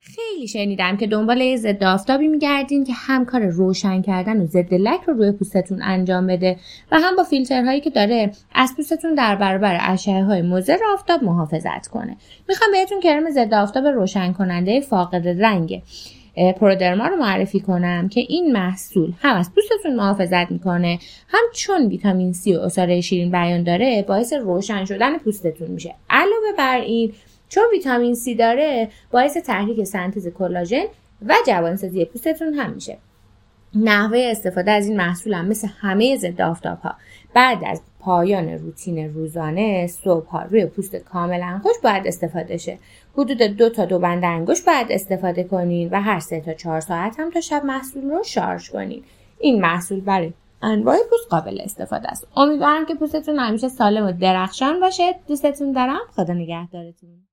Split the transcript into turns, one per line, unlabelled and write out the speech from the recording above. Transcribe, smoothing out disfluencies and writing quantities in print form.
خیلی شنیدم که دنبال یه ضد آفتابی میگردین که هم کار روشن کردن و ضد لک رو روی پوستتون انجام بده و هم با فیلترهایی که داره از پوستتون در برابر اشعه‌های مضر آفتاب محافظت کنه. میخوام بهتون کرم ضد آفتاب روشن کننده فاقد رنگ پرودرما رو معرفی کنم که این محصول هم از پوستتون محافظت میکنه، هم چون ویتامین C و عصاره شیرین بیان داره باعث روشن شدن پوستتون میشه. علاوه بر این چون ویتامین C داره باعث تحریک سنتز کلاژن و جوانسازی پوستتون هم میشه. نحوه استفاده از این محصول هم مثل همه ضد آفتاب‌ها بعد از پایان روتین روزانه صبح‌ها روی پوست کاملا خشک باید استفاده شه. حدود 2 تا 2 بند انگشت باید استفاده کنین و هر 3 تا 4 ساعت هم تا شب محصول رو شارژ کنین. این محصول برای انواع پوست قابل استفاده است. امیدوارم که پوستتون همیشه سالم و درخشان باشه. دوستتون دارم. خدا نگهدارتون.